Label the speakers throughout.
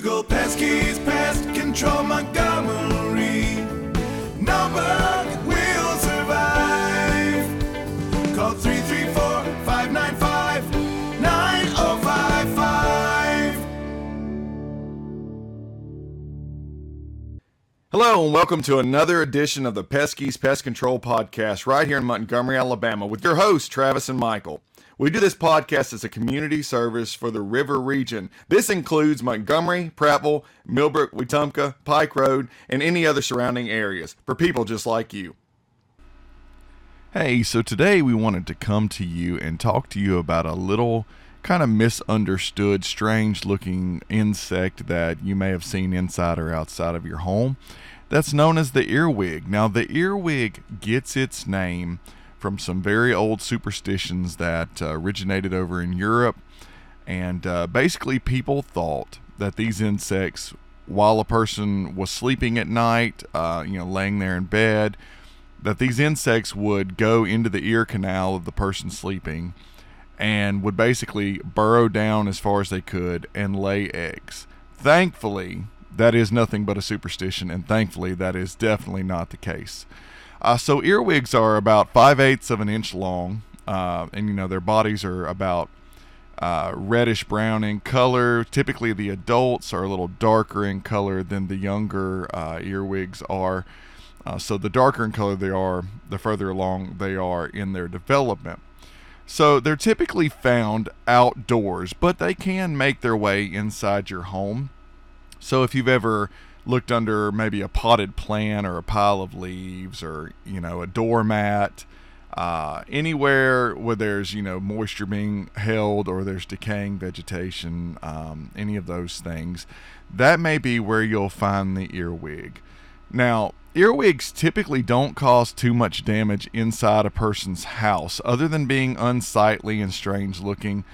Speaker 1: Google Pesky's Pest Control Montgomery. No bug will survive. Call 334-595-9055.
Speaker 2: Hello and welcome to another edition of the Pesky's Pest Control Podcast right here in Montgomery, Alabama with your hosts, Travis and Michael. We do this podcast as a community service for the River region. This includes Montgomery, Prattville, Millbrook, Wetumpka, Pike Road, and any other surrounding areas for people just like you. Hey, so today we wanted to come to you and talk to you about a little kind of misunderstood, strange-looking insect that you may have seen inside or outside of your home. That's known as the earwig. Now, the earwig gets its name from some very old superstitions that originated over in Europe. And basically people thought that these insects, while a person was sleeping at night, laying there in bed, that these insects would go into the ear canal of the person sleeping and would basically burrow down as far as they could and lay eggs. Thankfully, that is nothing but a superstition, and thankfully that is definitely not the case. So earwigs are about 5/8 of an inch long, and their bodies are about reddish brown in color. Typically the adults are a little darker in color than the younger earwigs are. So the darker in color they are, the further along they are in their development. So they're typically found outdoors, but they can make their way inside your home. So if you've ever looked under maybe a potted plant or a pile of leaves or, a doormat, anywhere where there's, moisture being held or there's decaying vegetation, any of those things, that may be where you'll find the earwig. Now, earwigs typically don't cause too much damage inside a person's house other than being unsightly and strange looking,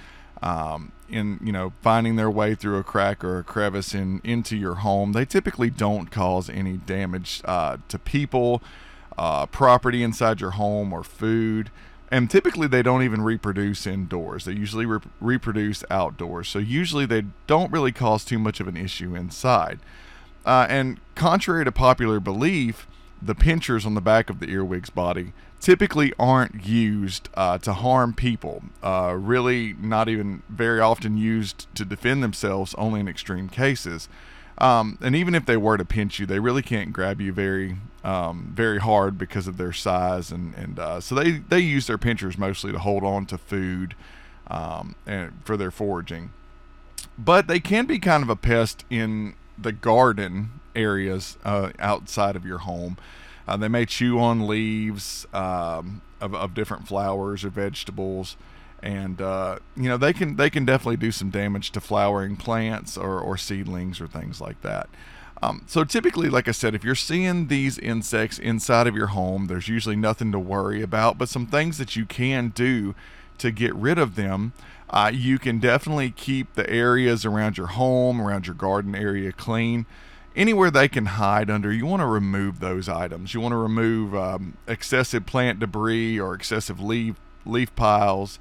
Speaker 2: finding their way through a crack or a crevice into your home. They typically don't cause any damage to people, property inside your home, or food. And typically they don't even reproduce indoors. They usually reproduce outdoors. So usually they don't really cause too much of an issue inside. And contrary to popular belief, the pinchers on the back of the earwig's body typically aren't used to harm people. Really not even very often used to defend themselves, only in extreme cases. And even if they were to pinch you, they really can't grab you very hard because of their size. And so they use their pinchers mostly to hold on to food and for their foraging. But they can be kind of a pest in the garden areas outside of your home. They may chew on leaves of different flowers or vegetables, and they can definitely do some damage to flowering plants or seedlings or things like that. So typically, like I said, if you're seeing these insects inside of your home, there's usually nothing to worry about, but some things that you can do to get rid of them. You can definitely keep the areas around your home, around your garden area clean. Anywhere they can hide under, you want to remove those items. You want to remove excessive plant debris or excessive leaf piles.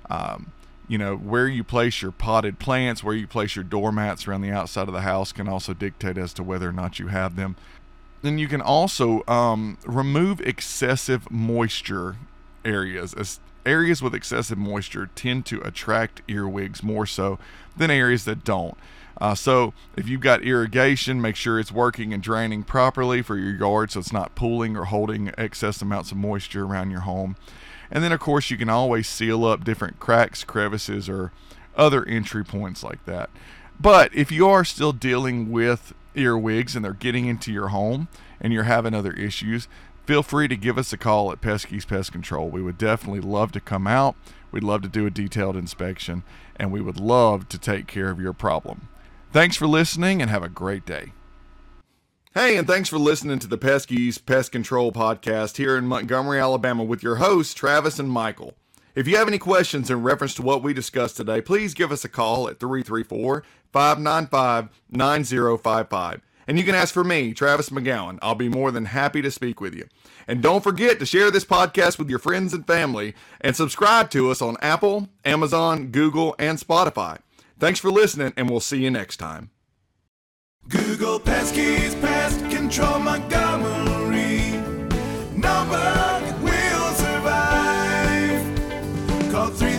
Speaker 2: Where you place your potted plants, where you place your doormats around the outside of the house can also dictate as to whether or not you have them. Then you can also remove excessive moisture areas. Areas with excessive moisture tend to attract earwigs more so than areas that don't. So if you've got irrigation, make sure it's working and draining properly for your yard so it's not pooling or holding excess amounts of moisture around your home. And then, of course, you can always seal up different cracks, crevices, or other entry points like that. But if you are still dealing with earwigs and they're getting into your home and you're having other issues, feel free to give us a call at Pesky's Pest Control. We would definitely love to come out. We'd love to do a detailed inspection, and we would love to take care of your problem. Thanks for listening and have a great day. Hey, and thanks for listening to the Pesky's Pest Control Podcast here in Montgomery, Alabama with your hosts, Travis and Michael. If you have any questions in reference to what we discussed today, please give us a call at 334-595-9055. And you can ask for me, Travis McGowan. I'll be more than happy to speak with you. And don't forget to share this podcast with your friends and family and subscribe to us on Apple, Amazon, Google, and Spotify. Thanks for listening, and we'll see you next time.
Speaker 1: Google Pesky's Pest Control Montgomery. Nobody will survive. Call 3